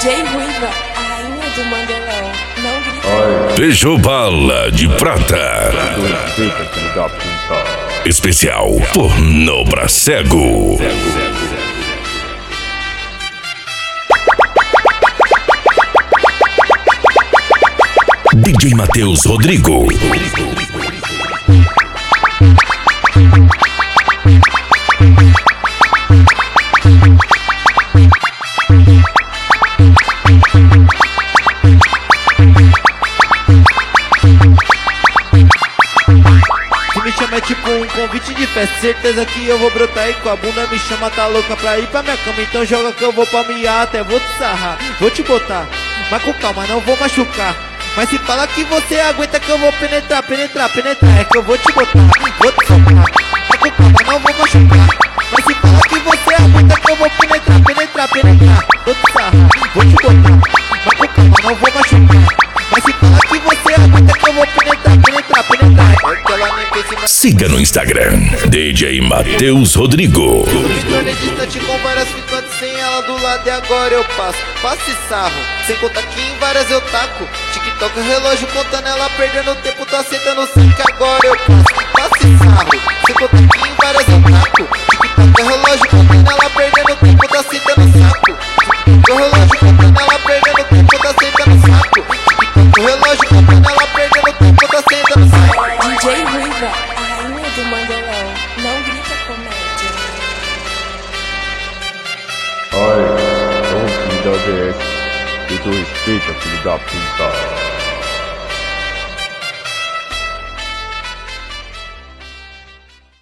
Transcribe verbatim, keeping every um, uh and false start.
J Ruiva, a rainha do Mandelão, não grita. Peugeot Bala de Prata. Especial Pornô pra Cego. D J Matheus Rodrigo. Tu me chama é tipo um convite de festa, certeza que eu vou brotar e com a bunda me chama, tá louca pra ir pra minha cama. Então joga que eu vou palmear, até vou te sarrar, vou te botar, mas com calma, não vou machucar. Mas se fala que você aguenta que eu vou penetrar, penetrar, penetrar, é que eu vou te botar, vou te socar, mas com calma, não vou machucar. Mas se fala que você aguenta que eu vou penetrar, penetrar, penetrar, vou te sarrar, vou te botar, mas com calma, não vou machucar. Mas se fala que você aguenta que eu vou penetrar, penetrar, penetrar, é que ela nem pensa em... Siga no Instagram, D J Matheus Rodrigo. Escolha distante com várias ficantes, sem ela do lado e agora eu passo. Passe sarro, sem contar que em várias eu taco. TikTok, relógio contando ela perdendo tempo, tá sentando o sangue agora eu passo. Passe sarro, sem contar que em várias eu taco. TikTok, relógio contando ela perdendo tempo, tá sentando o saco. TikTok, relógio contando ela perdendo tempo, tá sentando o saco. TikTok, relógio contando ela perdendo tempo, tá sentando o saco. D J Ruiva, a rainha do Mandelão, não grita comédia. Ai, ô filho da D S, que tu respeita, filho da puta.